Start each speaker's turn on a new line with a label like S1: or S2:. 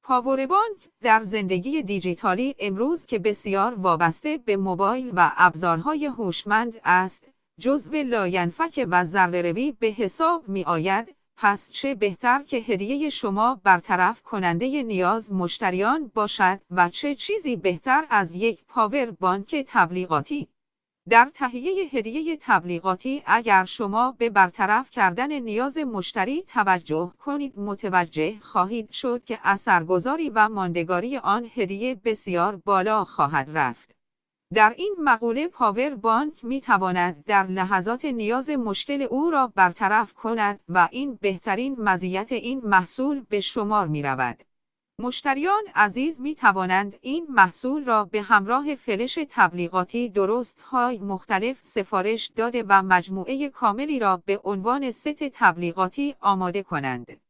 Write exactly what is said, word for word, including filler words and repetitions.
S1: پاور بانک در زندگی دیجیتالی امروز که بسیار وابسته به موبایل و ابزارهای هوشمند است، جزو لاینفک و ذره‌روی به حساب می آید. پس چه بهتر که هدیه شما برطرف کننده نیاز مشتریان باشد و چه چیزی بهتر از یک پاور بانک تبلیغاتی. در تهیه هدیه تبلیغاتی اگر شما به برطرف کردن نیاز مشتری توجه کنید، متوجه خواهید شد که اثرگذاری و ماندگاری آن هدیه بسیار بالا خواهد رفت. در این مقوله پاور بانک می تواند در لحظات نیاز مشکل او را برطرف کند و این بهترین مزیت این محصول به شمار می رود. مشتریان عزیز می توانند این محصول را به همراه فلش تبلیغاتی درست های مختلف سفارش داده و مجموعه کاملی را به عنوان ست تبلیغاتی آماده کنند.